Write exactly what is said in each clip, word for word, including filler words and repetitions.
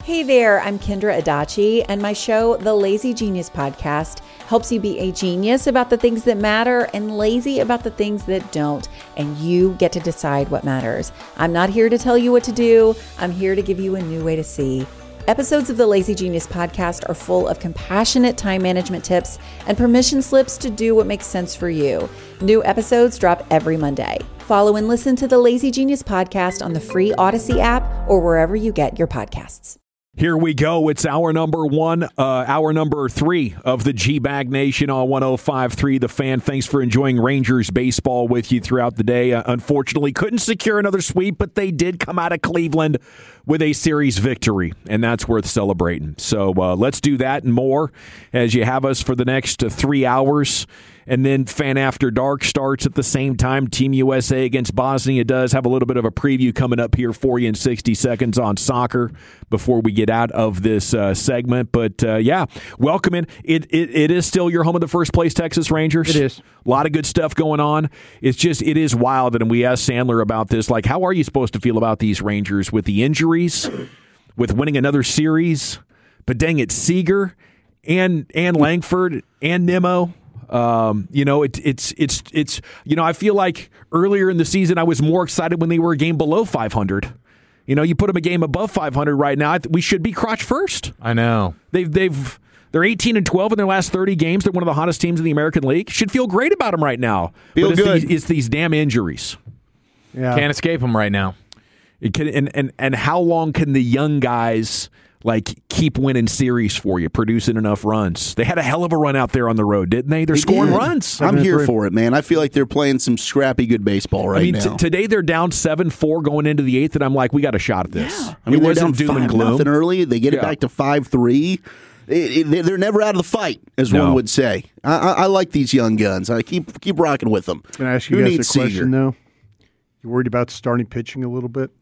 Hey there, I'm Kendra Adachi, and my show, The Lazy Genius Podcast, helps you be a genius about the things that matter and lazy about the things that don't, and you get to decide what matters. I'm not here to tell you what to do. I'm here to give you a new way to see. Episodes of the Lazy Genius Podcast are full of compassionate time management tips and permission slips to do what makes sense for you. New episodes drop every Monday. Follow and listen to the Lazy Genius Podcast on the free Odyssey app or wherever you get your podcasts. Here we go. It's hour number one, uh, hour number three of the G-Bag Nation on one oh five point three The Fan. Thanks for enjoying Rangers baseball with you throughout the day. Uh, unfortunately, couldn't secure another sweep, but they did come out of Cleveland with a series victory, and that's worth celebrating. So uh, let's do that and more as you have us for the next uh, three hours. And then Fan After Dark starts at the same time. Team U S A against Bosnia does have a little bit of a preview coming up here for you in sixty seconds on soccer before we get out of this uh, segment. But, uh, yeah, welcome in. It, it It is still your home of the first place Texas Rangers. It is. A lot of good stuff going on. It's just, it is wild. And we asked Sandler about this. Like, how are you supposed to feel about these Rangers with the injuries, with winning another series? But dang it, Seager and, and Langford and Nimmo. Um, you know, it, it's, it's, it's, you know, I feel like earlier in the season, I was more excited when they were a game below five hundred. You know, you put them a game above five hundred right now, I th- we should be crotch first. I know. They've, they've, they're eighteen and twelve in their last thirty games. They're one of the hottest teams in the American League. Should feel great about them right now. Feel but it's good. These, it's these damn injuries. Yeah. Can't escape them right now. It can, and, and, and how long can the young guys like keep winning series for you, producing enough runs? They had a hell of a run out there on the road, didn't they? They're They scoring did. runs. I'm here for it, man. I feel like they're playing some scrappy good baseball right I mean, now. t- today they're down seven four going into the eighth, and I'm like, we got a shot at this. Yeah. I mean, it they're wasn't down doom and five gloom. nothing early. They get it Yeah. back to five three. It, it, they're never out of the fight, as No. one would say. I, I, I like these young guns. I keep keep rocking with them. Can I ask you Who guys a needs question, Seager? though? You worried about starting pitching a little bit?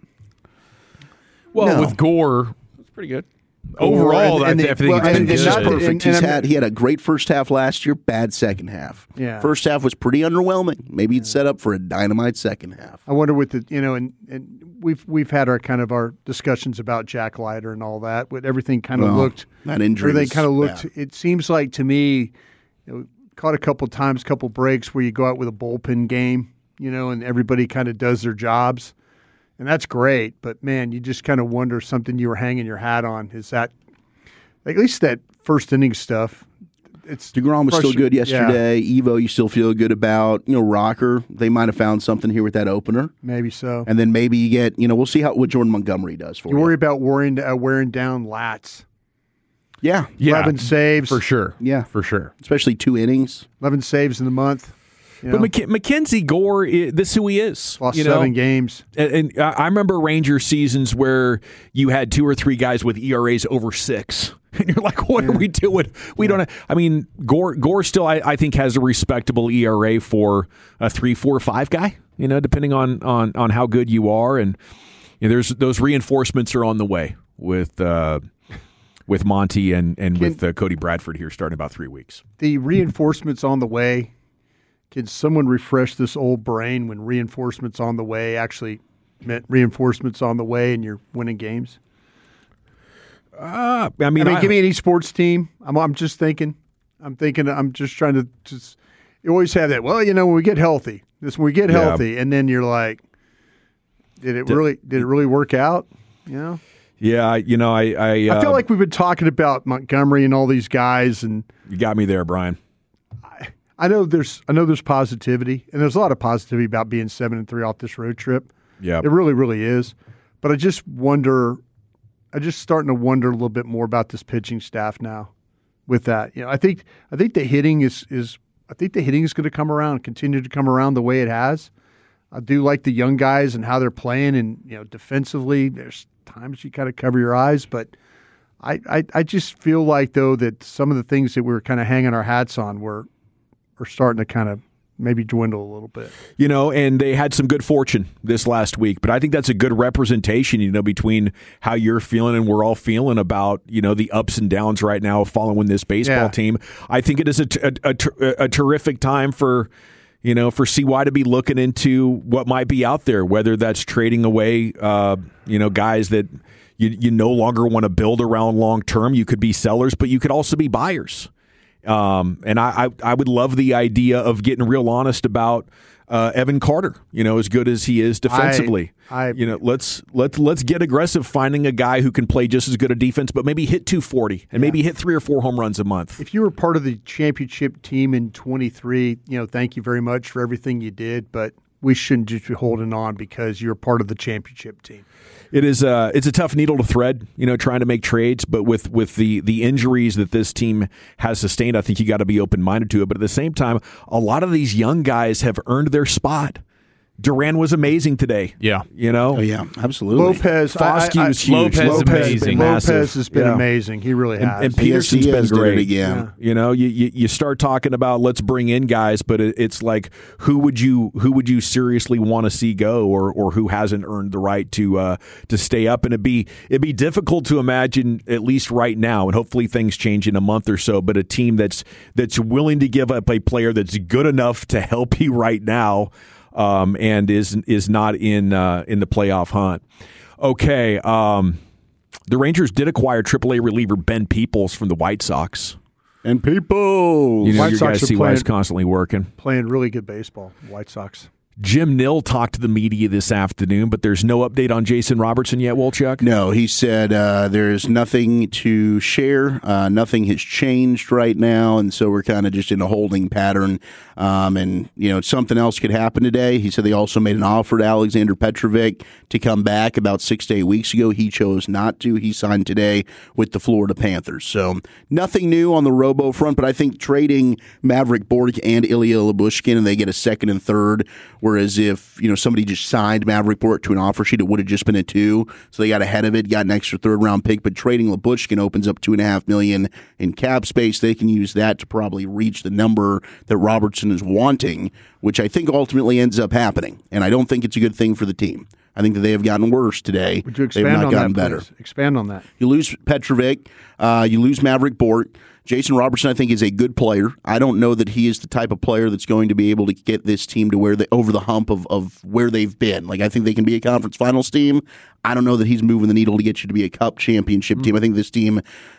Well, No. with Gore, It's pretty good. overall, and- and I, the- I think well, it's and- been and This good. is not- perfect. and- He's and had I'm- he had a great first half last year, bad second half. Yeah. First half was pretty underwhelming. Maybe it's set up for a dynamite second half. I wonder with the you know, and, and we've we've had our kind of our discussions about Jack Leiter and all that, but everything kind of Well, looked that injury everything was kind of looked. bad. It seems like to me, you know, caught a couple times, couple breaks where you go out with a bullpen game, you know, and everybody kind of does their jobs, and that's great. But man, you just kind of wonder something you were hanging your hat on. Is that at least that first inning stuff? It's DeGrom was still frustr- good yeah, yesterday. Evo, you still feel good about. You know, Rocker, they might have found something here with that opener. maybe so. And then maybe you get, you know, we'll see how what Jordan Montgomery does for You you. worry about wearing uh, wearing down lats. Yeah, Yeah, eleven saves for sure. yeah, For sure. especially two innings. eleven saves in the month. You But know, Mac- Mackenzie Gore, i- this is who he is. lost you know? seven games. And, and I I remember Ranger seasons where you had two or three guys with E R As over six. And you're like, what are we doing? We don't have, I mean, Gore Gore still, I, I think, has a respectable E R A for a three, four, five guy, you know, depending on on, on how good you are. And you know, there's those reinforcements are on the way with uh, with Monty and, and Can- with uh, Cody Bradford here starting about three weeks. The reinforcements on the way. Can someone refresh this old brain when reinforcements on the way actually meant reinforcements on the way and you're winning games? Uh, I I mean, mean, I- give me any sports team. I'm, I'm just thinking. I'm thinking. I'm just trying to just. You always have that. Well, you know, when we get healthy, this when we get Yeah. healthy, and then you're like, did it really? Did it really work out? You know. yeah, I- you know, I I, uh, I feel like we've been talking about Montgomery and all these guys, and you got me there, Brian. I know there's I know there's positivity, and there's a lot of positivity about being seven and three off this road trip. Yeah, It really, really is. But I just wonder. I just starting to wonder a little bit more about this pitching staff now. With that, you know, I think I think the hitting is is I think the hitting is going to come around, continue to come around the way it has. I do like the young guys and how they're playing, and you know, defensively, there's times you kind of cover your eyes, but I, I I just feel like though that some of the things that we were kind of hanging our hats on were are starting to kind of maybe dwindle a little bit. You know, and they had some good fortune this last week, but I think that's a good representation, you know, between how you're feeling and we're all feeling about, you know, the ups and downs right now following this baseball Yeah. team. I think it is a, a, a, a terrific time for, you know, for C Y to be looking into what might be out there, whether that's trading away, uh, you know, guys that You you no longer want to build around long term. You could be sellers, but you could also be buyers. Um, and I, I I would love the idea of getting real honest about uh, Evan Carter. You know, as good as he is defensively, I, I, you know, let's let's let's get aggressive, finding a guy who can play just as good a defense, but maybe hit two forty and yeah. maybe hit three or four home runs a month. If you were part of the championship team in twenty-three, you know, thank you very much for everything you did, but we shouldn't just be holding on because you're part of the championship team. It is uh, it's a tough needle to thread, you know, trying to make trades, but with, with the, the injuries that this team has sustained, I think you got to be open-minded to it. But at the same time, a lot of these young guys have earned their spot. Duran was amazing today. Yeah. You know? Oh, yeah, absolutely. Lopez. Fosky I, I, was huge. Lopez, Lopez amazing. has been Lopez massive. has been yeah. amazing. He really has. And, and Peterson's He been has did great. it again. Yeah. You know, you, you you start talking about let's bring in guys, but it, it's like who would you who would you seriously want to see go, or or who hasn't earned the right to uh, to stay up? And it'd be it'd be difficult to imagine, at least right now, and hopefully things change in a month or so. But a team that's that's willing to give up a player that's good enough to help you right now. Um, and is is not in uh, in the playoff hunt. Okay, um, the Rangers did acquire triple A reliever Ben Peoples from the White Sox. And people, You know, White your Sox guys are see why playing- he's constantly working. Playing really good baseball, White Sox. Jim Nill talked to the media this afternoon, but there's no update on Jason Robertson yet, Wolchuk? No, he said uh, there's nothing to share. Uh, nothing has changed right now, and so we're kind of just in a holding pattern. Um, and, you know, something else could happen today. He said they also made an offer to Alexander Petrovic to come back about six to eight weeks ago. He chose not to. He signed today with the Florida Panthers. So nothing new on the robo front, but I think trading Maverick Bork and Ilya Lyubushkin and they get a second and third, whereas if, you know, somebody just signed Maverick Bork to an offer sheet, it would have just been a two. So they got ahead of it, got an extra third round pick, but trading Lyubushkin opens up two and a half million in cap space. They can use that to probably reach the number that Robertson is wanting, which I think ultimately ends up happening. And I don't think it's a good thing for the team. I think that they have gotten worse today. Would you They've expand not on gotten that, better. please? Expand on that. You lose Petrovic, uh, you lose Maverick Bork. Jason Robertson, I think, is a good player. I don't know that he is the type of player that's going to be able to get this team to where they over the hump of, of where they've been. Like, I think they can be a conference finals team. I don't know that he's moving the needle to get you to be a cup championship mm-hmm. team. I think this team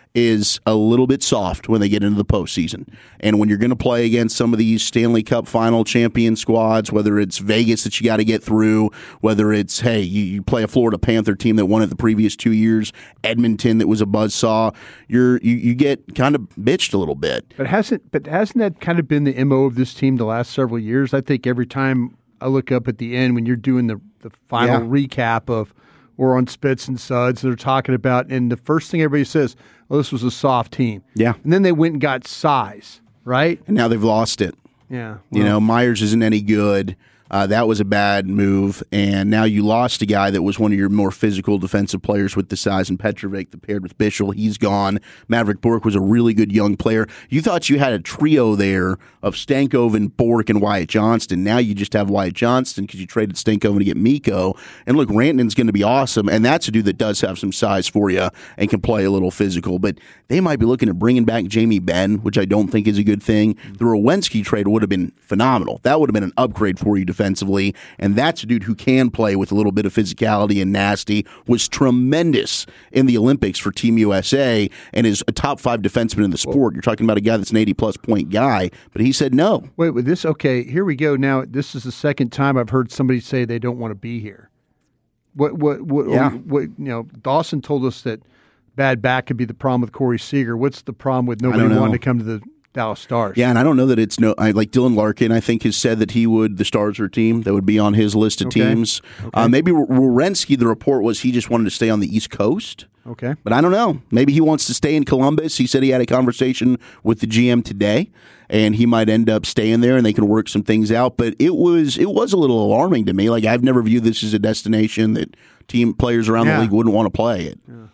is a little bit soft when they get into the postseason. And when you're going to play against some of these Stanley Cup final champion squads, whether it's Vegas that you got to get through, whether it's, hey, you, you play a Florida Panther team that won it the previous two years, Edmonton that was a buzzsaw, you're, you, you get kind of bitched a little bit. But hasn't but hasn't that kind of been the M O of this team the last several years? I think every time I look up at the end when you're doing the, the final Yeah. recap of we're on Spits and Suds, they're talking about, and the first thing everybody says, oh, this was a soft team. Yeah. And then they went and got size, right? And now they've lost it. Yeah. You know, Myers isn't any good. Uh, that was a bad move. And now you lost a guy that was one of your more physical defensive players with the size and Petrovic that paired with Bichel. He's gone. Maverick Bork was a really good young player. You thought you had a trio there of Stankoven, Bork, and Wyatt Johnston. Now you just have Wyatt Johnston because you traded Stankoven to get Mikko. And look, Rantanen's going to be awesome. And that's a dude that does have some size for you and can play a little physical. But they might be looking at bringing back Jamie Benn, which I don't think is a good thing. The Rowensky trade would have been phenomenal. That would have been an upgrade for you defensively, and that's a dude who can play with a little bit of physicality and nasty, was tremendous in the Olympics for Team U S A, and is a top five defenseman in the sport. You're talking about a guy that's an eighty-plus point guy, but he said no. Wait, with this, okay, here we go. Now, this is the second time I've heard somebody say they don't want to be here. What, what, what, Yeah. what you know, Dawson told us that bad back could be the problem with Corey Seager. What's the problem with nobody know. wanting to come to the Dallas Stars? Yeah, and I don't know that it's no. I like Dylan Larkin. I think has said that he would. The Stars are a team that would be on his list of Okay. teams. Okay. Uh, maybe Werenski. The report was he just wanted to stay on the East Coast. Okay. But I don't know. Maybe he wants to stay in Columbus. He said he had a conversation with the G M today, and he might end up staying there, and they can work some things out. But it was it was a little alarming to me. Like, I've never viewed this as a destination that team players around Yeah. the league wouldn't want to play it. Yeah.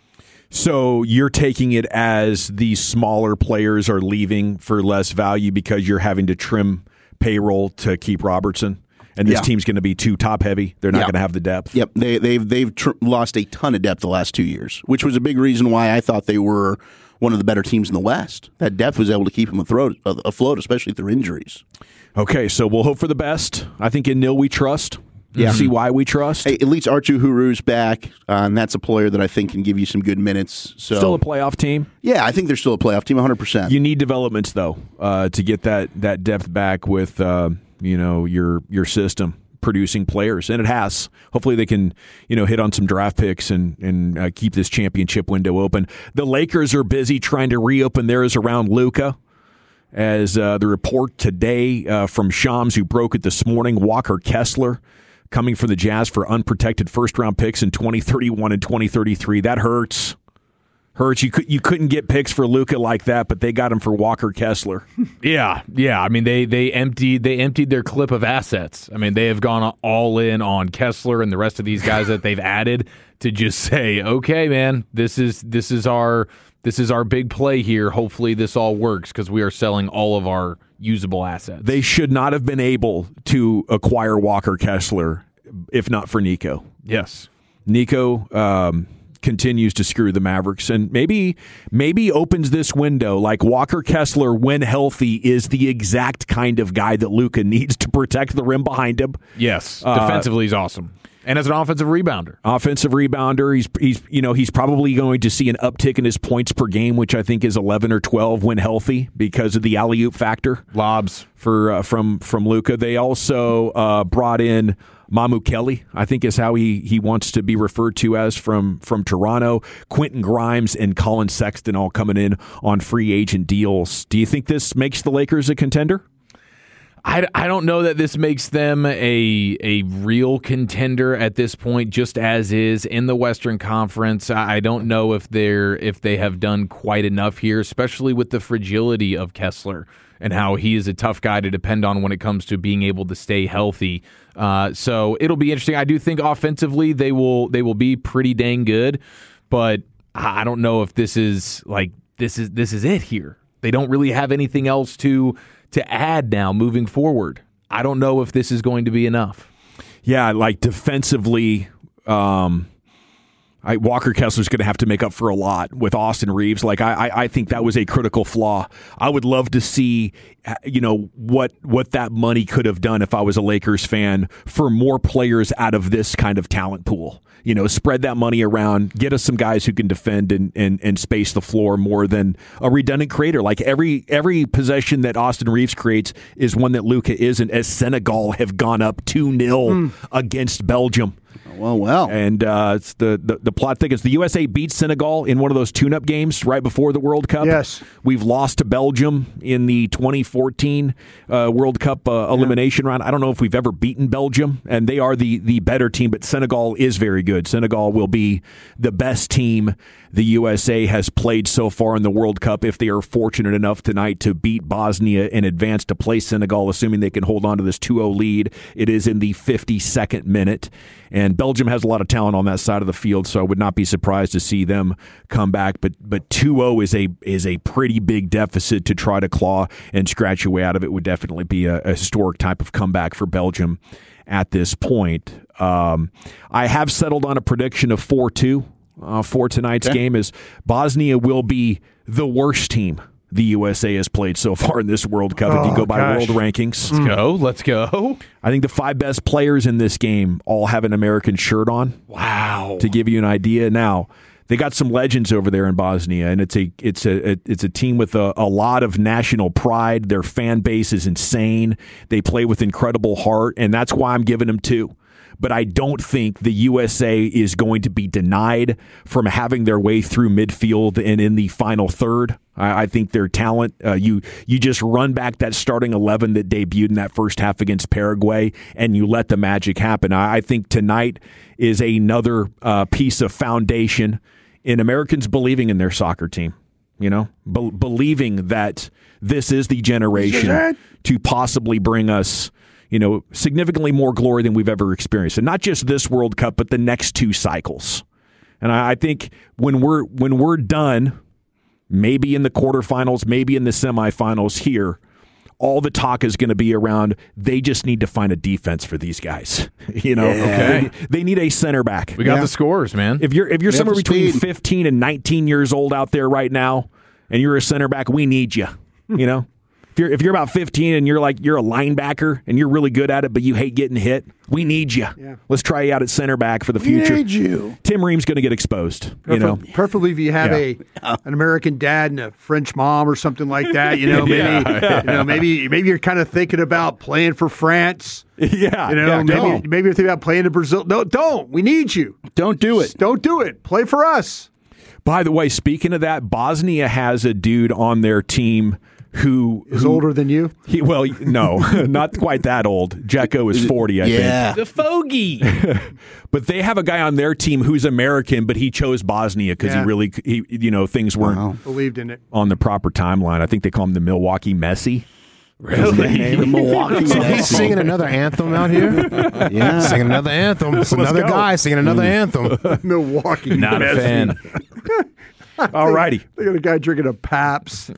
So you're taking it as these smaller players are leaving for less value because you're having to trim payroll to keep Robertson, and this Yeah. team's going to be too top heavy. They're not Yeah. going to have the depth. Yep, they, they've they've tr- lost a ton of depth the last two years, which was a big reason why I thought they were one of the better teams in the West. That depth was able to keep them afloat, afloat especially through injuries. Okay, so we'll hope for the best. I think in Nil we trust. Yeah. See why we trust. Hey, at least Archu Huru's back, uh, and that's a player that I think can give you some good minutes. So Still a playoff team. Yeah, I think they're still a playoff team, one hundred percent. You need developments though uh, to get that that depth back with uh, you know your your system producing players, and it has. Hopefully they can, you know, hit on some draft picks and and uh, keep this championship window open. The Lakers are busy trying to reopen theirs around Luka. As uh, the report today uh, from Shams, who broke it this morning, Walker Kessler coming from the Jazz for unprotected first-round picks in twenty thirty-one and twenty thirty-three. That hurts. Hurts. You could you couldn't get picks for Luka like that, but they got him for Walker Kessler. Yeah, yeah. I mean, they they emptied they emptied their clip of assets. I mean, they have gone all in on Kessler and the rest of these guys that they've added to just say, okay, man, this is this is our this is our big play here. Hopefully, this all works because we are selling all of our usable assets. They should not have been able to acquire Walker Kessler if not for Nico. Yes, Nico. Um, continues to screw the Mavericks and maybe maybe opens this window. Like Walker Kessler, when healthy, is the exact kind of guy that Luka needs to protect the rim behind him. Yes, Uh, defensively he's awesome. And as an offensive rebounder. Offensive rebounder, he's he's you know, he's probably going to see an uptick in his points per game, which I think is eleven or twelve when healthy because of the alley-oop factor. Lobs for uh, from from Luka. They also uh, brought in Mamu Kelly, I think is how he, he wants to be referred to as from, from Toronto. Quentin Grimes and Colin Sexton all coming in on free agent deals. Do you think this makes the Lakers a contender? I, I don't know that this makes them a a real contender at this point, just as is in the Western Conference. I don't know if they're if they have done quite enough here, especially with the fragility of Kessler and how he is a tough guy to depend on when it comes to being able to stay healthy. Uh, so it'll be interesting. I do think offensively they will they will be pretty dang good, but I don't know if this is like this is this is it here. They don't really have anything else to to add now moving forward. I don't know if this is going to be enough. Yeah, like defensively, um, I, Walker Kessler's going to have to make up for a lot with Austin Reeves. Like I, I, I think that was a critical flaw. I would love to see, you know, what what that money could have done if I was a Lakers fan for more players out of this kind of talent pool. You know, spread that money around, get us some guys who can defend and, and, and space the floor more than a redundant creator. Like every every possession that Austin Reeves creates is one that Luka isn't, as Senegal have gone up two nil mm. against Belgium. Well, well. And uh, it's the, the, the plot thickens. The U S A beat Senegal in one of those tune-up games right before the World Cup. Yes. We've lost to Belgium in the twenty fourteen uh, World Cup uh, elimination yeah. round. I don't know if we've ever beaten Belgium, and they are the, the better team, but Senegal is very good. Senegal will be the best team the U S A has played so far in the World Cup if they are fortunate enough tonight to beat Bosnia and advance to play Senegal, assuming they can hold on to this two oh lead. It is in the fifty-second minute, and Belgium has a lot of talent on that side of the field, so I would not be surprised to see them come back. But but two oh is a is a pretty big deficit to try to claw and scratch your way out of. It would definitely be a, a historic type of comeback for Belgium at this point. Um, I have settled on a prediction of four two. Uh, for tonight's okay. game is Bosnia will be the worst team the U S A has played so far in this World Cup. Oh, if you go by gosh. world rankings. Let's go. Let's go. I think the five best players in this game all have an American shirt on. Wow. To give you an idea. Now, they got some legends over there in Bosnia, and it's a it's a it's a team with a, a lot of national pride. Their fan base is insane. They play with incredible heart, and that's why I'm giving them two. But I don't think the U S A is going to be denied from having their way through midfield and in the final third. I, I think their talent, uh, you you just run back that starting eleven that debuted in that first half against Paraguay, and you let the magic happen. I, I think tonight is another uh, piece of foundation in Americans believing in their soccer team. You know, be- believing that this is the generation to possibly bring us, you know, significantly more glory than we've ever experienced. And not just this World Cup, but the next two cycles. And I, I think when we're when we're done, maybe in the quarterfinals, maybe in the semifinals here, all the talk is going to be around they just need to find a defense for these guys. You know, yeah. okay. they, they need a center back. We got yeah. the scores, man. If you're if you're We somewhere have between speed. fifteen and nineteen years old out there right now, and you're a center back, we need you. You know. If you're if you're about fifteen and you're like you're a linebacker and you're really good at it, but you hate getting hit, we need you. Yeah. Let's try you out at center back for the future. We need you. Tim Ream's going to get exposed. Perfect, You know, Preferably if you have Yeah. a an American dad and a French mom or something like that. You know, maybe Yeah. you know maybe maybe you're kind of thinking about playing for France. yeah, You know, yeah, maybe no. maybe you're thinking about playing in Brazil. No, don't. We need you. Don't do it. Don't do it. Play for us. By the way, speaking of that, Bosnia has a dude on their team who Is who, older than you. He, well, no, not quite that old. Jekko is forty, I Yeah. The fogey. think. But they have a guy on their team who's American, but he chose Bosnia because Yeah. he really, he, you know, things weren't Wow. Believed in it. on the proper timeline. I think they call him the Milwaukee Messi. Really? The Milwaukee So he's Mets. singing another anthem out here? Yeah. Singing another anthem. It's another go. guy singing another anthem. Milwaukee. Not a Messi. fan. All righty. They got a guy drinking a Pabst.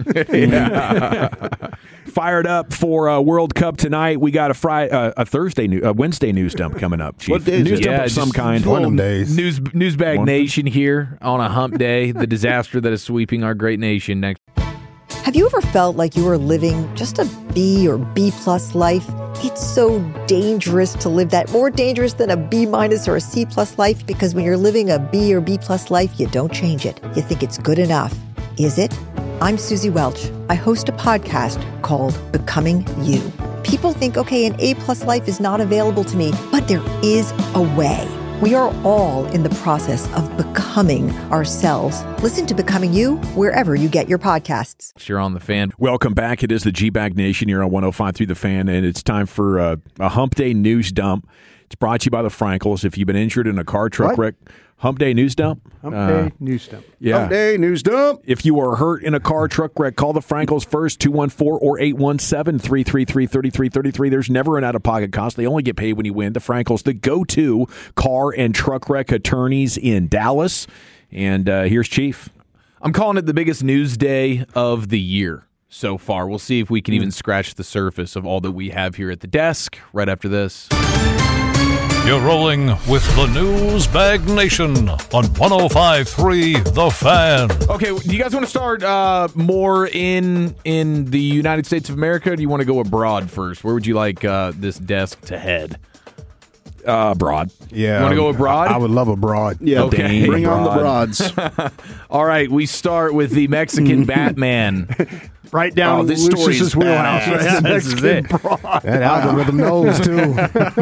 Fired up for uh, World Cup tonight. We got a Friday, uh, a Thursday, new, a Wednesday news dump coming up. Chief. What day is news it? dump Yeah, of some just kind. One of them days. News Newsbag One- Nation here on a hump day. The disaster that is sweeping our great nation next. Have you ever felt like you were living just a B or B plus life? It's so dangerous to live that, more dangerous than a B minus or a C plus life, because when you're living a B or B plus life, you don't change it. You think it's good enough. Is it? I'm Susie Welch. I host a podcast called Becoming You. People think, okay, an A plus life is not available to me, but there is a way. We are all in the process of becoming ourselves. Listen to Becoming You wherever you get your podcasts. You're on the fan. Welcome back. It is the G-Bag Nation here on one oh five through the Fan, and it's time for uh, a Hump Day news dump. It's brought to you by the Frankels. If you've been injured in a car truck What? wreck, Hump Day news dump. Hump Uh, Day news dump. yeah. Hump Day news dump. If you are hurt in a car truck wreck, call the Frankels first, two one four or eight one seven, three three three, three three three three. There's never an out-of-pocket cost. They only get paid when you win. The Frankels, the go-to car and truck wreck attorneys in Dallas. And uh, here's Chief. I'm calling it the biggest news day of the year so far. We'll see if we can even scratch the surface of all that we have here at the desk right after this. You're rolling with the Newsbag Nation on one oh five three The Fan. Okay, do you guys want to start uh, more in in the United States of America, or do you want to go abroad first? Where would you like uh, this desk to head? Uh, Broad. Yeah. You wanna go abroad? I, I would love abroad. Yeah, Okay. bring on the Broad. broads. All right, we start with the Mexican Batman. Right down Oh, this story Lucius's is wheelhouse. badass. Right? This Mexican is it. broad. That algorithm knows, too.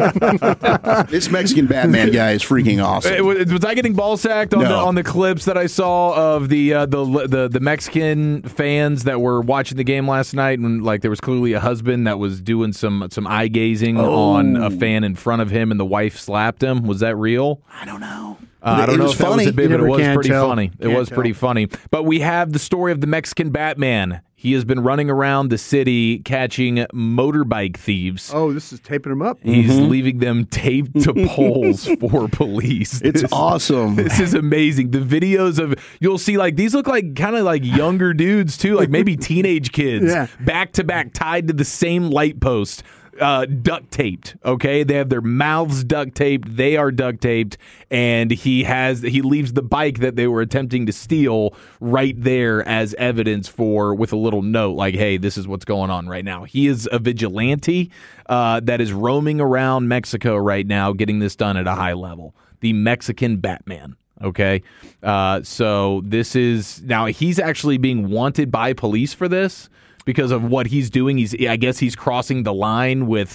This Mexican Batman guy is freaking awesome. Uh, Was was I getting ball sacked on, No. the, on the clips that I saw of the, uh, the the the Mexican fans that were watching the game last night, and like there was clearly a husband that was doing some some eye gazing on a fan in front of him, and the wife slapped him? Was that real? I don't know. Uh, I don't It know was if that was funny. a bit, You but it never was can pretty tell. funny. It Can't was tell. pretty funny. But we have the story of the Mexican Batman. He has been running around the city catching motorbike thieves. Oh, this is taping them up. He's leaving them taped to poles for police. It's This- awesome. This is amazing. The videos of you'll see like these look like kind of like younger dudes too, like maybe teenage kids, Yeah. back to back, tied to the same light post, uh, duct taped. Okay, they have their mouths duct taped. They are duct taped, and he has he leaves the bike that they were attempting to steal right there as evidence for with a little note like, "Hey, this is what's going on right now." He is a vigilante uh, that is roaming around Mexico right now, getting this done at a high level. The Mexican Batman. Okay. Uh, so this is now he's actually being wanted by police for this because of what he's doing. He's, I guess he's crossing the line with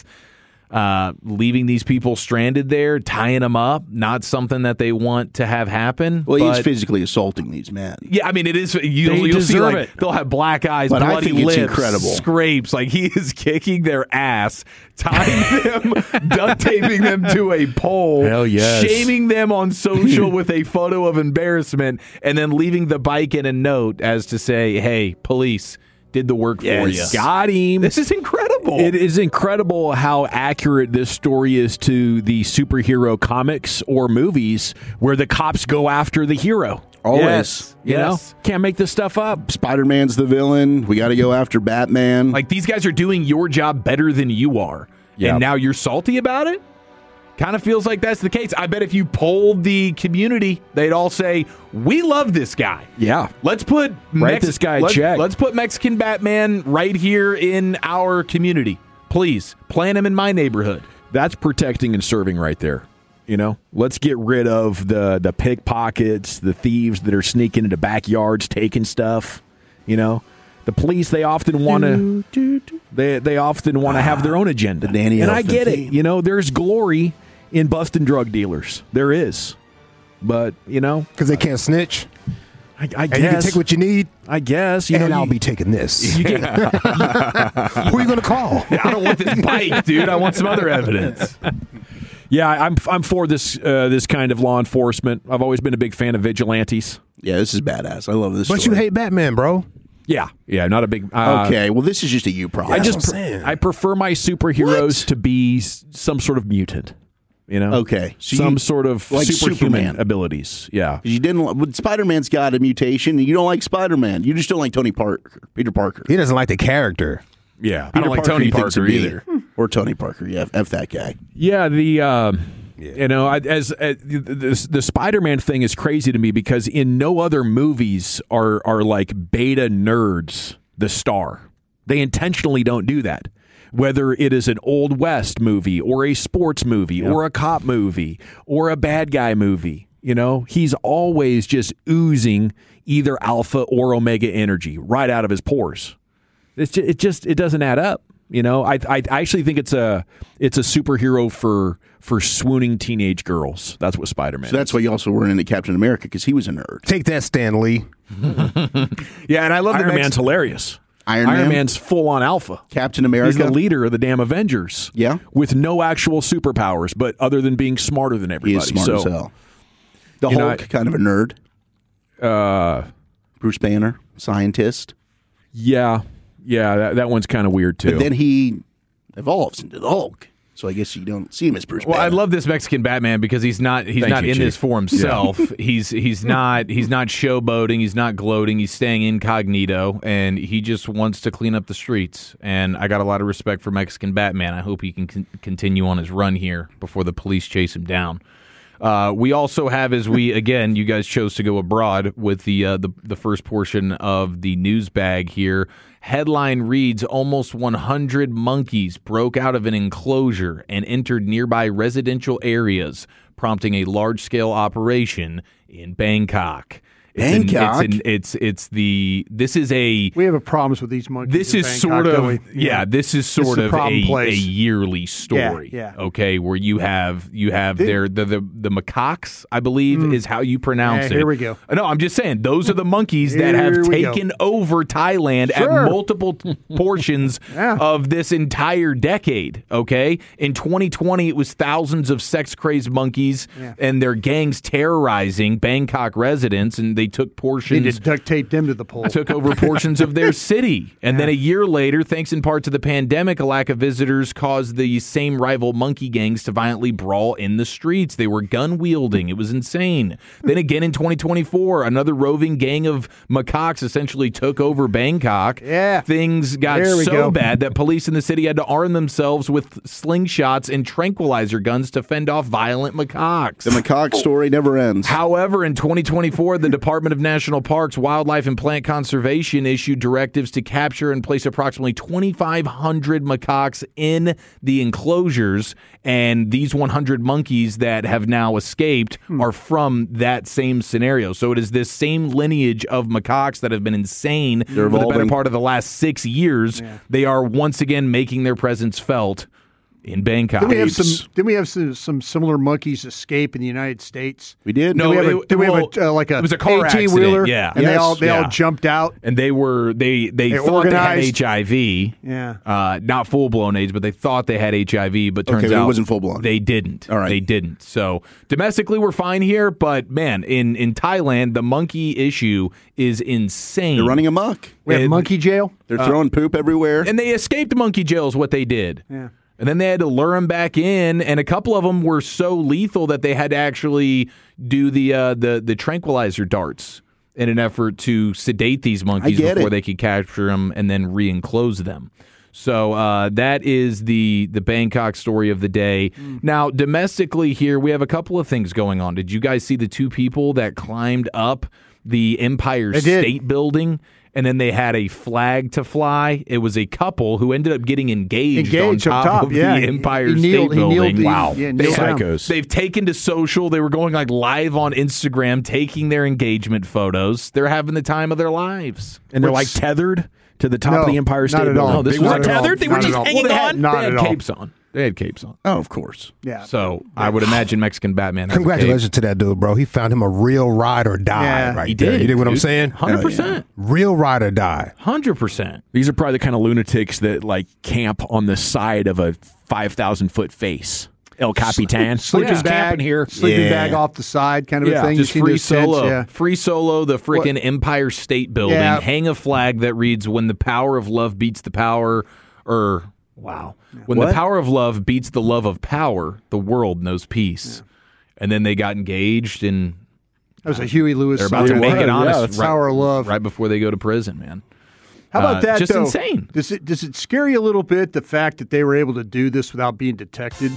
uh, leaving these people stranded there, tying them up. Not something that they want to have happen. Well, he's but- physically assaulting these men. yeah, I mean, it is. You, They you'll see, deserve like, it. they'll have black eyes, But I bloody think it's lips, incredible. scrapes. Like he is kicking their ass, tying them, duct taping them to a pole, Hell yes. shaming them on social with a photo of embarrassment, and then leaving the bike in a note as to say, "Hey, police did the work for you." Yes. Got him. This is incredible. It is incredible how accurate this story is to the superhero comics or movies where the cops go after the hero. Always. Yes. You Yes. know? Can't make this stuff up. Spider-Man's the villain. We got to go after Batman. Like these guys are doing your job better than you are, Yeah. and now you're salty about it. Kind of feels like that's the case. I bet if you polled the community, they'd all say, we love this guy. Yeah. Let's put Write Mex- this guy a let's, check. Let's put Mexican Batman right here in our community. Please, plant him in my neighborhood. That's protecting and serving right there. You know, let's get rid of the the pickpockets, the thieves that are sneaking into backyards, taking stuff. You know, the police, they often want to they they often want to have their own agenda. The Danny and I Elfman get it. theme. You know, there's glory in busting drug dealers. There is, but you know, Because they can't snitch. I, I And you can guess take what you need, I guess you and know I'll you- be taking this. you get- Who are you going to call? I don't want this bike, dude. I want some other evidence. Yeah, I'm I'm for this uh, this kind of law enforcement. I've always been a big fan of vigilantes. Yeah, this is badass. I love this But you story. hate Batman, bro. Yeah, yeah, not a big. Uh, Okay, well, this is just a you problem. I That's just what I'm saying. I prefer my superheroes to be s- some sort of mutant. You know, Okay, so some you- sort of like superhuman Superman. abilities. Yeah, You didn't. li- Spider-Man's got a mutation, and you don't like Spider-Man. You just don't like Tony Parker, Peter Parker. He doesn't like the character. yeah, I don't like Tony you think's Parker a B. either. Or Tony Parker. Yeah, F that guy. yeah. The um, you know, I, as uh, the, the, the Spider-Man thing is crazy to me because in no other movies are are like beta nerds the star. They intentionally don't do that. Whether it is an Old West movie or a sports movie or a cop movie or a bad guy movie, you know, he's always just oozing either alpha or omega energy right out of his pores. It's just, it just it doesn't add up. You know, I I actually think it's a it's a superhero for for swooning teenage girls. That's what Spider-Man. So that's why you also weren't into Captain America, because he was a nerd. Take that, Stan Lee. Yeah, and I love Iron the Man's hilarious. Iron, Iron Man, Man's full on alpha. Captain America. He's the leader of the damn Avengers. Yeah. With no actual superpowers, but other than being smarter than He everybody. is smart so, as hell. The You know, Hulk, I- kind of a nerd. Uh, Bruce Banner, scientist. yeah. Yeah, that, that one's kind of weird too. But then he evolves into the Hulk. So I guess you don't see him as Bruce Well, I Banner. love this Mexican Batman because he's not he's Thank not you, in Chief. this for himself. He's he's not he's not showboating. He's not gloating. He's staying incognito, and he just wants to clean up the streets. And I got a lot of respect for Mexican Batman. I hope he can con- continue on his run here before the police chase him down. Uh, we also have, as we again, you guys chose to go abroad with the uh, the the first portion of the news bag here. Headline reads: almost one hundred monkeys broke out of an enclosure and entered nearby residential areas, prompting a large-scale operation in Bangkok. It's an- Bangkok? it's, an, it's it's the this is a We have a problems with these monkeys. this in is Bangkok, sort don't of we? yeah, this is This sort is a of problem a, a place. yearly story. Yeah, yeah. Okay, where you have you have Did- their the the the macaques, I believe is how you pronounce Yeah, it. here we go. No, I'm just saying those are the monkeys that Here have we go. taken over Thailand Sure. at multiple t- portions Yeah. of this entire decade. Okay, in twenty twenty, it was thousands of sex crazed monkeys Yeah. and their gangs terrorizing Bangkok residents, and they took They portions just duct taped them to the pole. took over portions of their city. And then a year later, thanks in part to the pandemic, a lack of visitors caused the same rival monkey gangs to violently brawl in the streets. They were gun wielding. It was insane. Then again in twenty twenty-four, another roving gang of macaques essentially took over Bangkok. Yeah. Things got There we so go. bad that police in the city had to arm themselves with slingshots and tranquilizer guns to fend off violent macaques. The macaque story never ends. However, in twenty twenty-four, the Department of National Parks, Wildlife, and Plant Conservation issued directives to capture and place approximately twenty-five hundred macaques in the enclosures. And these one hundred monkeys that have now escaped Hmm. are from that same scenario. So it is this same lineage of macaques that have been insane for the better evolving. part of the last six years. They are once again making their presence felt in Bangkok. Didn't we have Apes. some? Didn't we have some, some similar monkeys escape in the United States? We did. No, Did we have a, it- did we well, have a, uh, like a it was a car eighteen wheeler? accident, yeah. and they Yes, all they yeah. all jumped out. And they were they they They thought they had organized. H I V. Yeah. Uh, not full blown AIDS, but they thought they had H I V. But turns Okay, but it out wasn't full-blown. They didn't. All right. they didn't. So domestically, we're fine here. But man, in in Thailand, the monkey issue is insane. They're running amok. We have And- monkey jail. They're throwing poop everywhere. and they escaped monkey jail is what they did. Yeah. And then they had to lure them back in, and a couple of them were so lethal that they had to actually do the uh, the the tranquilizer darts in an effort to sedate these monkeys get before it. they could capture them and then re-enclose them. So uh, that is the the Bangkok story of the day. Mm. Now, domestically here, we have a couple of things going on. Did you guys see the two people that climbed up the Empire State Building? And then they had a flag to fly. It was a couple who ended up getting engaged, engaged on top, top of yeah. the Empire he, he State kneeled, Building. He kneeled, wow. Yeah, they, psychos. They've taken to social. They were going like live on Instagram, taking their engagement photos. They're having the time of their lives. And they're like tethered to the top no, of the Empire State not at Building. all. No, this they was weren't tethered. They were Not just at all. hanging well, they had, on. Not they had at all. capes on. They had capes on. Oh, of course. Yeah. So I would imagine Mexican Batman has a cape. Congratulations to that dude, bro. He found him a real ride or die Yeah. right He there. did, You dig what I'm dude. saying? one hundred percent. Real ride or die. one hundred percent. These are probably the kind of lunatics that like camp on the side of a five thousand foot face. El Capitan. Sleeping Just bag camping here. Sleeping Yeah. bag off the side, kind of Yeah, a thing. Just You've seen free those tents, solo. yeah. Free solo, the freaking Empire State Building. Yeah. Hang a flag that reads, when the power of love beats the power, or, wow. When What? the power of love beats the love of power, the world knows peace. And then they got engaged, and That was a Huey Lewis they're about song. to make it Yeah, honest. that's right, Power of Love. right before they go to prison, man. How about Uh, that, just though? insane. Does it, does it scare you a little bit, the fact that they were able to do this without being detected?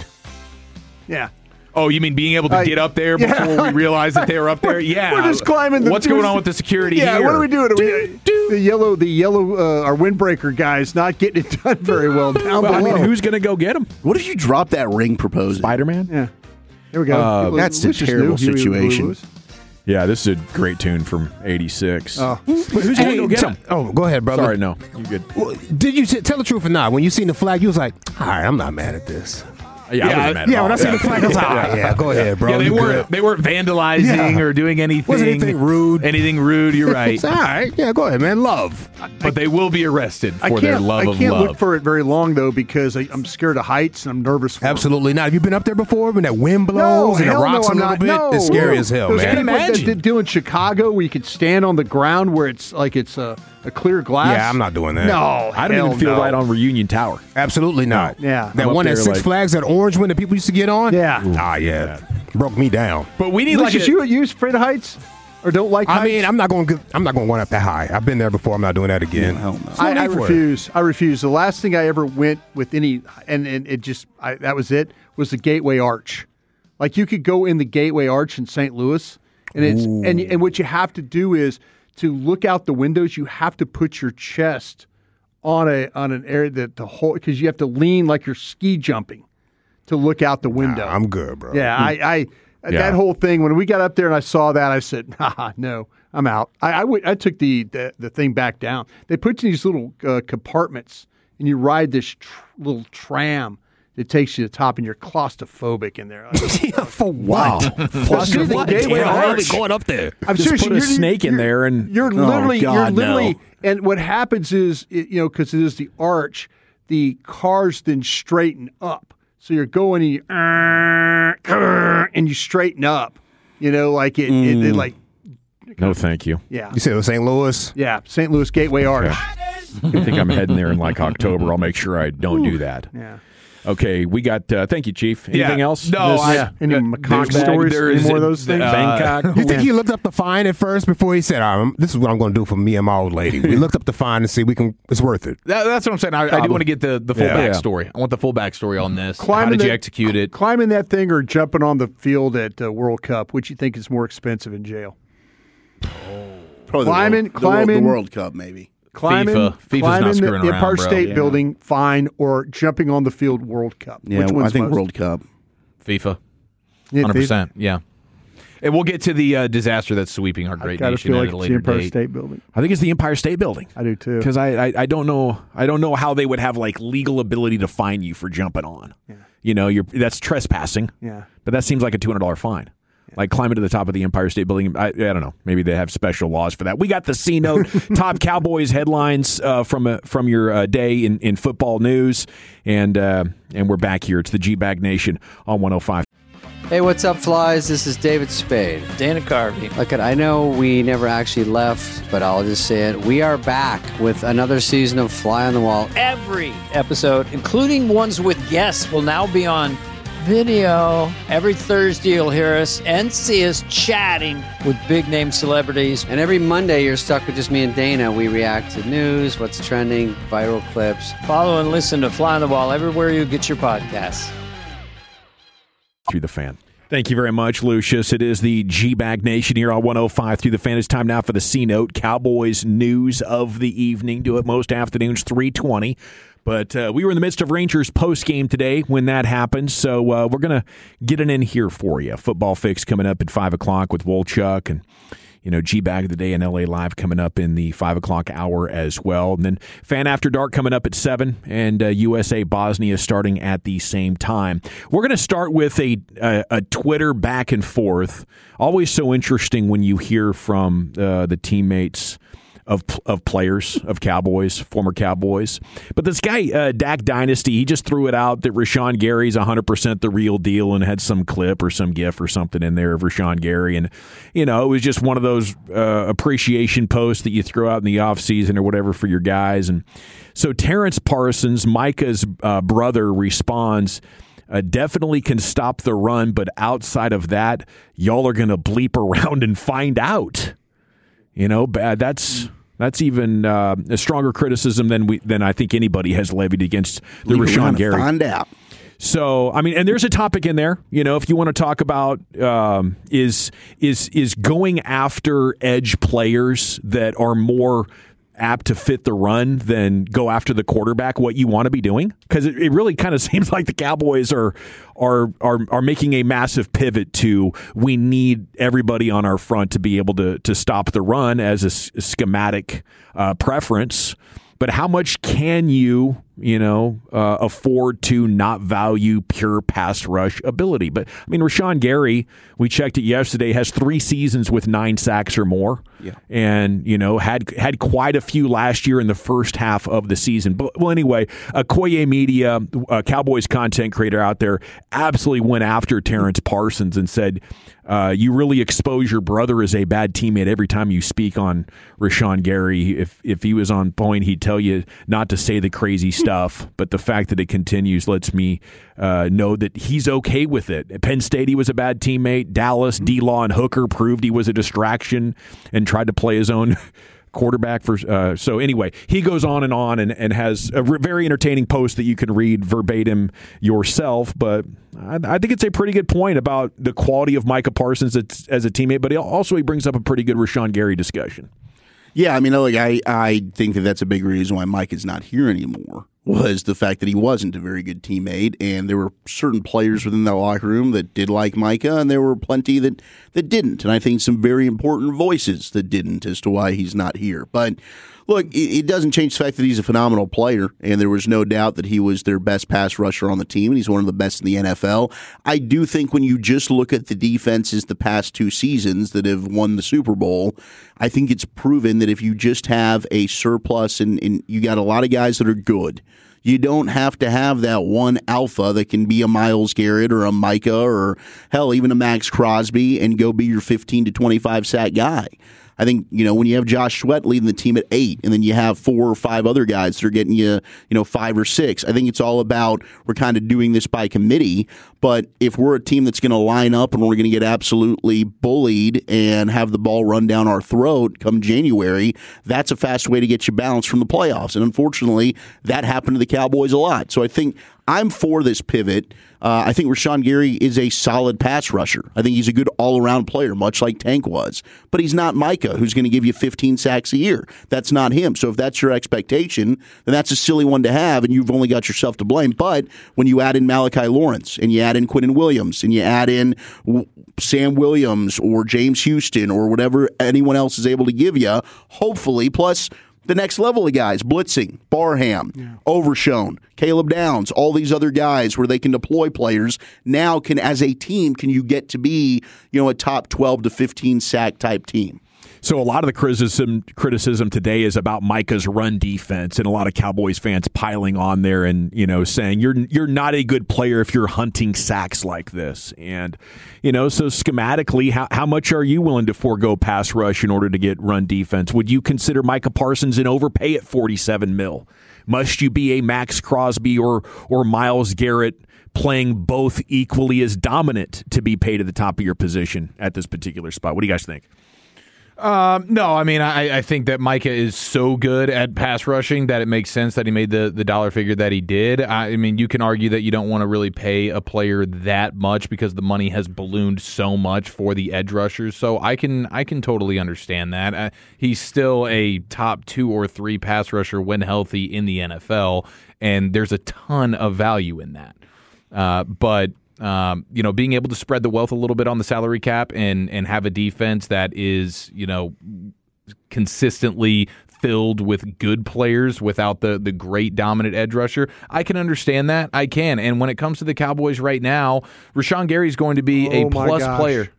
Yeah. Oh, you mean being able to Uh, get up there yeah. before we realized that they were up there? We're- Yeah. we're just climbing the- What's going on with the security Yeah, here? what are we doing? Are we, the yellow, the yellow, uh, our windbreaker guys not getting it done very well down Well, I below. mean, who's going to go get him? What if you drop that ring proposal? Spider Man? Yeah. There we go. Uh, Lu- that's a Lucius terrible knew Huey situation. Lewis. Yeah, this is a great tune from eighty-six. Oh. But who's going to go get t- him? Oh, go ahead, brother. Sorry, no. You good. Well, did you t- tell the truth or not? When you seen the flag, you was like, all right, I'm not mad at this. Yeah, I Yeah, wasn't mad at Yeah, all. when I seen the flag, I was like, all right, yeah, go ahead, bro. Yeah, they You weren't. good. They weren't vandalizing Yeah. or doing anything. Wasn't anything rude. Anything rude. You're right. It's all right. Yeah, go ahead, man. Love. But they will be arrested I for can't, their love I of can't love. look for it very long, though, because I, I'm scared of heights and I'm nervous for 'em. Absolutely not. Have you been up there before when that wind blows No, and it hell rocks no, a I'm little not. bit? No. It's scary as hell, Those man. people that Imagine. they do in Chicago where you could stand on the ground where it's like it's a, a clear glass. Yeah, I'm not doing that. No, I don't hell even feel no. right on Reunion Tower. Absolutely not. Yeah. That I'm up one at there Six like- Flags, that orange one that people used to get on? Yeah. Ooh. Ah, yeah. Broke me down. But we need Lucius, like a, you you afraid of heights or don't like heights? I mean, I'm not going to I'm not going to run up that high. I've been there before. I'm not doing that again. Hell no. There's no I, I need for it. refuse. I refuse. The last thing I ever went with any, and, and it just I, that was it. Was the Gateway Arch. Like you could go in the Gateway Arch in Saint Louis, and it's and and what you have to do is to look out the windows. You have to put your chest on a on an area that the whole because you have to lean like you're ski jumping to look out the window. Nah, I'm good, bro. Yeah, I, I Yeah. that whole thing. When we got up there and I saw that, I said, "Haha, no, I'm out." I I, w- I took the, the the thing back down. They put you in these little uh, compartments, and you ride this tr- little tram that takes you to the top, and you're claustrophobic in there. Yeah, for what? Cluster what? Gateway Damn, Arch. going up there. I'm Just serious. put a you're- snake in you're- there and- you're Oh, literally, you're God, literally, no. and what happens is, it, you know, because it is the arch, the cars then straighten up. So you're going and you, and you straighten up, you know, like it, it, it like, No, thank you. yeah, You said it was Saint Louis? yeah, Saint Louis Gateway Arch. I think I'm heading there in like October. I'll make sure I don't do that. Yeah. Okay, we got. Uh, thank you, Chief. Anything Yeah. else? No, This- I- Yeah. Any Uh, macaque there's- stories? there Any is- more of those things? uh, Bangkok. You think he looked up the fine at first before he said, um, this is what I'm going to do for me and my old lady? We looked up the fine and see we can. It's worth it. That, that's what I'm saying. I, I do want to get the, the full Yeah. backstory. I want the full backstory on this. How Climbing did you the- execute it? Climbing that thing or jumping on the field at uh, World Cup, which you think is more expensive in jail? Probably the Climbing- World, the World- climbing- the World Cup, maybe. Climbing, FIFA. FIFA's not climbing the screwing the around, Empire bro. State Yeah. Building, fine, or jumping on the field World Cup. Yeah, Which I one's think most? World Cup. FIFA. Yeah, one hundred percent. Yeah. And we'll get to the uh, disaster that's sweeping our I great gotta nation feel at like a it's the later Empire date. State Building. I think it's the Empire State Building. I do too. Because I, I I don't know I don't know how they would have like legal ability to fine you for jumping on. You know, you're that's trespassing. Yeah. But that seems like a two hundred dollar fine. Like climbing to the top of the Empire State Building. I, I don't know. Maybe they have special laws for that. We got the C Note top Cowboys headlines uh, from uh, from your uh, day in, in football news, and uh, and we're back here. It's the G-Bag Nation on one oh five. Hey, what's up, flies? This is David Spade. Dana Carvey. Look, I know we never actually left, but I'll just say it. We are back with another season of Fly on the Wall. Every episode, including ones with guests, will now be on video. Every Thursday, you'll hear us and see us chatting with big-name celebrities. And every Monday, you're stuck with just me and Dana. We react to news, what's trending, viral clips. Follow and listen to Fly on the Wall everywhere you get your podcasts. Through the Fan. Thank you very much, Lucius. It is the G-Bag Nation here on one oh five Through the Fan. It's time now for the C-Note, Cowboys news of the evening. Do it most afternoons, three twenty. But uh, we were in the midst of Rangers post-game today when that happened, so uh, we're going to get it in here for you. Football Fix coming up at five o'clock with Wolchuk, and you know, G-Bag of the Day and L A Live coming up in the five o'clock hour as well. And then Fan After Dark coming up at seven, and uh, U S A Bosnia starting at the same time. We're going to start with a, a, a Twitter back and forth. Always so interesting when you hear from uh, the teammates of of players, of Cowboys, former Cowboys. But this guy, uh, Dak Dynasty, he just threw it out that Rashawn Gary's one hundred percent the real deal and had some clip or some gif or something in there of Rashawn Gary. And, you know, it was just one of those uh, appreciation posts that you throw out in the offseason or whatever for your guys. And so Terrence Parsons, Micah's uh, brother, responds, Uh, definitely can stop the run, but outside of that, y'all are going to bleep around and find out. You know, that's that's even uh, a stronger criticism than we than I think anybody has levied against the Leave Rashawn Gary. Find out. So, I mean, and there's a topic in there. You know, if you want to talk about um, is is is going after edge players that are more apt to fit the run than go after the quarterback, what you want to be doing? Because it, it really kind of seems like the Cowboys are are are are making a massive pivot to we need everybody on our front to be able to to stop the run as a, a schematic uh, preference. But how much can you, you know, uh, afford to not value pure pass rush ability? But, I mean, Rashawn Gary, we checked it yesterday, has three seasons with nine sacks or more. Yeah. And, you know, had had quite a few last year in the first half of the season. But, well, anyway, Okoye Media, a Cowboys content creator out there, absolutely went after Terrence Parsons and said, Uh, you really expose your brother as a bad teammate every time you speak on Rashawn Gary. If if he was on point, he'd tell you not to say the crazy stuff. But the fact that it continues lets me uh, know that he's okay with it. At Penn State, he was a bad teammate. Dallas, D-Law, and Hooker proved he was a distraction and tried to play his own quarterback for uh, so anyway, he goes on and on and, and has a re- very entertaining post that you can read verbatim yourself. But I, I think it's a pretty good point about the quality of Micah Parsons as, as a teammate, but he also he brings up a pretty good Rashawn Gary discussion. Yeah, I mean, like I, I think that that's a big reason why Mike is not here anymore, was the fact that he wasn't a very good teammate, and there were certain players within that locker room that did like Micah, and there were plenty that, that didn't, and I think some very important voices that didn't as to why he's not here. But look, it, it doesn't change the fact that he's a phenomenal player, and there was no doubt that he was their best pass rusher on the team, and he's one of the best in the N F L. I do think when you just look at the defenses the past two seasons that have won the Super Bowl, I think it's proven that if you just have a surplus and, and you got a lot of guys that are good, you don't have to have that one alpha that can be a Myles Garrett or a Micah or, hell, even a Max Crosby and go be your fifteen to twenty-five sack guy. I think, you know, when you have Josh Sweat leading the team at eight and then you have four or five other guys that are getting you, you know, five or six, I think it's all about we're kind of doing this by committee. But if we're a team that's going to line up and we're going to get absolutely bullied and have the ball run down our throat come January, that's a fast way to get you balanced from the playoffs. And unfortunately, that happened to the Cowboys a lot. So I think I'm for this pivot. Uh, I think Rashawn Gary is a solid pass rusher. I think he's a good all-around player, much like Tank was. But he's not Micah, who's going to give you fifteen sacks a year. That's not him. So if that's your expectation, then that's a silly one to have, and you've only got yourself to blame. But when you add in Malachi Lawrence, and you add in Quinnen Williams, and you add in Sam Williams or James Houston or whatever anyone else is able to give you, hopefully, plus the next level of guys, blitzing, Barham, yeah. Overshown, Caleb Downs, all these other guys where they can deploy players. Now can, as a team, can you get to be, you know, a top twelve to fifteen sack type team? So a lot of the criticism criticism today is about Micah's run defense, and a lot of Cowboys fans piling on there and, you know, saying you're you're not a good player if you're hunting sacks like this. And, you know, so schematically, how how much are you willing to forego pass rush in order to get run defense? Would you consider Micah Parsons an overpay at forty-seven mil? Must you be a Max Crosby or or Myles Garrett playing both equally as dominant to be paid at the top of your position at this particular spot. What do you guys think? Um, no, I mean, I, I think that Micah is so good at pass rushing that it makes sense that he made the, the dollar figure that he did. I, I mean, you can argue that you don't want to really pay a player that much because the money has ballooned so much for the edge rushers. So I can I can totally understand that. Uh, he's still a top two or three pass rusher when healthy in the N F L, and there's a ton of value in that. Uh, but Um, you know, being able to spread the wealth a little bit on the salary cap and and have a defense that is, you know, consistently filled with good players without the the great dominant edge rusher, I can understand that. I can. And when it comes to the Cowboys right now, Rashawn Gary's going to be oh a plus gosh. player.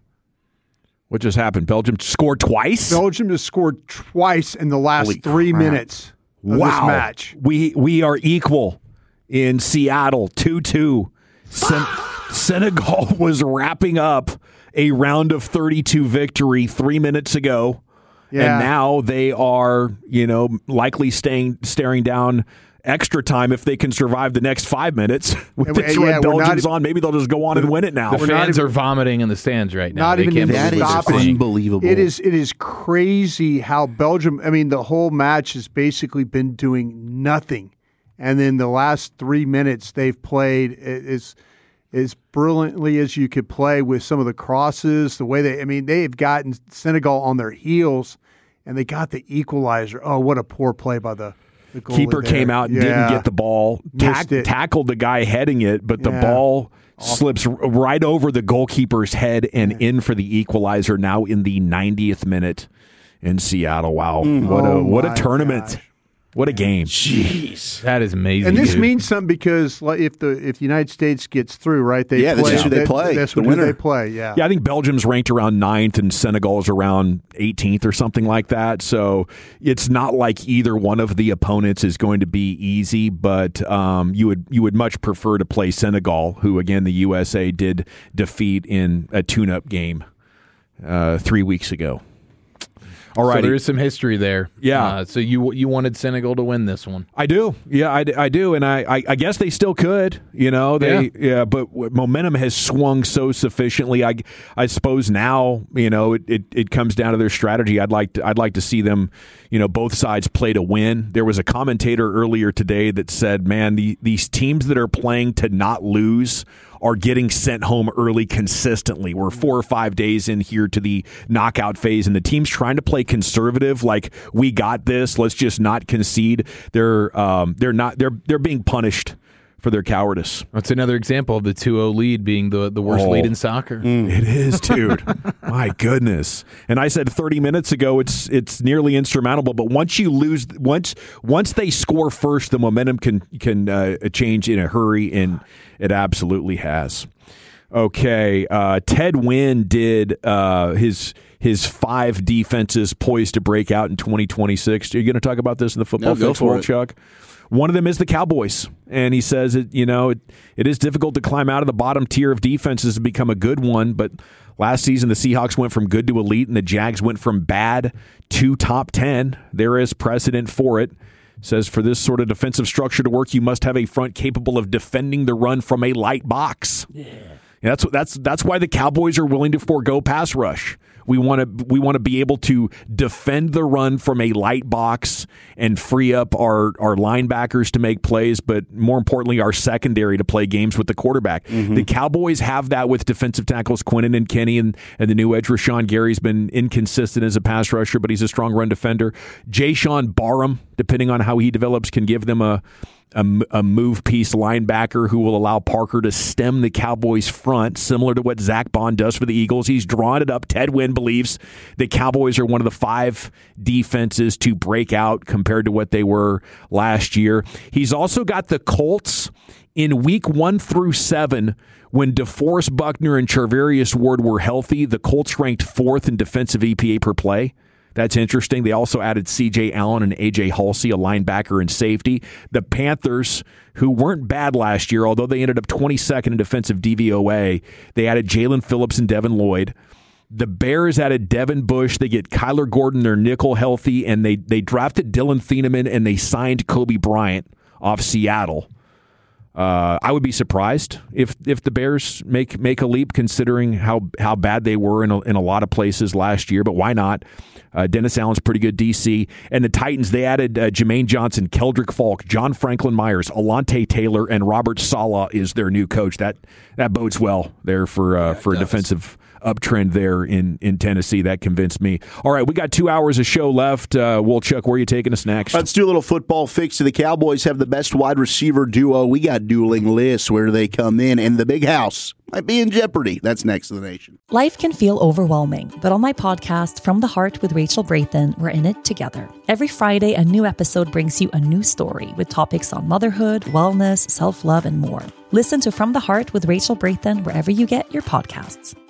What just happened? Belgium scored twice? Belgium has scored twice in the last Holy three crap. minutes of wow. this match. We we are equal in Seattle, two two. Sen- Senegal was wrapping up a round of thirty-two victory three minutes ago, Yeah. and now they are, you know, likely staying staring down extra time if they can survive the next five minutes with And the we- red yeah, we're Belgians not- on. Maybe they'll just go on and win it now. The fans are vomiting in the stands right now. Not They even can't in believe That what is they're stoppage. seeing. unbelievable. It is it is crazy how Belgium, I mean, the whole match has basically been doing nothing. And then the last three minutes they've played is as brilliantly as you could play with some of the crosses, the way they, I mean, they've gotten Senegal on their heels and they got the equalizer. Oh, what a poor play by the, the goalie Keeper there. came out and Yeah. didn't get the ball, Missed Tack- it. tackled the guy heading it, but the Yeah. ball slips r- right over the goalkeeper's head and in for the equalizer now in the ninetieth minute in Seattle. Wow. What a Oh what a my tournament. gosh. What a game. Jeez. That is amazing. And this dude. means something because like, if the if the United States gets through, right? They Yeah, that's play, just who they that- play, That's the who winner. they play. Yeah. Yeah, I think Belgium's ranked around ninth and Senegal's around eighteenth or something like that. So it's not like either one of the opponents is going to be easy, but um, you would you would much prefer to play Senegal, who again the U S A did defeat in a tune-up game uh, three weeks ago. All right, So there is some history there. Yeah. Uh, so you you wanted Senegal to win this one. I do. Yeah, I, I do. And I, I, I guess they still could, you know, they, yeah, yeah but w- momentum has swung so sufficiently. I, I suppose now, you know, it, it, it comes down to their strategy. I'd like to, I'd like to see them, you know, both sides play to win. There was a commentator earlier today that said, man, the, these teams that are playing to not lose are getting sent home early consistently. We're four or five days in here to the knockout phase, and the team's trying to play conservative, like we got this. Let's just not concede. They're um, they're not they're they're being punished for their cowardice. That's another example of the two oh lead being the, the worst Oh. lead in soccer. It is, dude. My goodness. And I said thirty minutes ago, it's it's nearly insurmountable. But once you lose, once once they score first, the momentum can can uh, change in a hurry, and it absolutely has. Okay, uh, Ted Wynn did uh, his his five defenses poised to break out in twenty twenty-six. Are you going to talk about this in the Football No, go Fix for World, it. Chuck? One of them is the Cowboys, and he says it. You know, it, it is difficult to climb out of the bottom tier of defenses and become a good one. But last season, the Seahawks went from good to elite, and the Jags went from bad to top ten. There is precedent for it. Says for this sort of defensive structure to work, you must have a front capable of defending the run from a light box. Yeah, that's that's that's why the Cowboys are willing to forego pass rush. We want to we want to be able to defend the run from a light box and free up our, our linebackers to make plays, but more importantly, our secondary to play games with the quarterback. Mm-hmm. The Cowboys have that with defensive tackles Quinnen and Kenny, and, and the new edge Rashawn Gary's been inconsistent as a pass rusher, but he's a strong run defender. Jayshawn Barham, depending on how he develops, can give them a A, a move piece linebacker who will allow Parker to stem the Cowboys' front, similar to what Zach Bond does for the Eagles. He's drawn it up. Ted Wynn believes the Cowboys are one of the five defenses to break out compared to what they were last year. He's also got the Colts in week one through seven. When DeForest Buckner and Charvarius Ward were healthy, the Colts ranked fourth in defensive E P A per play. That's interesting. They also added C J Allen and A J Halsey, a linebacker and safety. The Panthers, who weren't bad last year, although they ended up twenty-second in defensive D V O A, they added Jalen Phillips and Devin Lloyd. The Bears added Devin Bush. They get Kyler Gordon, their nickel, healthy, and they they drafted Dylan Thieneman, and they signed Kobe Bryant off Seattle. Uh, I would be surprised if if the Bears make make a leap, considering how how bad they were in a, in a lot of places last year. But why not? Uh, Dennis Allen's pretty good D C. And the Titans, they added uh, Jermaine Johnson, Keldrick Falk, John Franklin Myers, Alontae Taylor, and Robert Saleh is their new coach. That that bodes well there for uh, yeah, for a defensive uptrend there in, in Tennessee. That convinced me. All right, we got two hours of show left. Uh, Wolchuk, where are you taking us next? Let's do a little football fix. The Cowboys have the best wide receiver duo. We got dueling lists. Where do they come in? And the big house might be in jeopardy. That's Next to the Nation. Life can feel overwhelming, but on my podcast, From the Heart with Rachel Brathen, we're in it together. Every Friday, a new episode brings you a new story with topics on motherhood, wellness, self-love, and more. Listen to From the Heart with Rachel Brathen wherever you get your podcasts.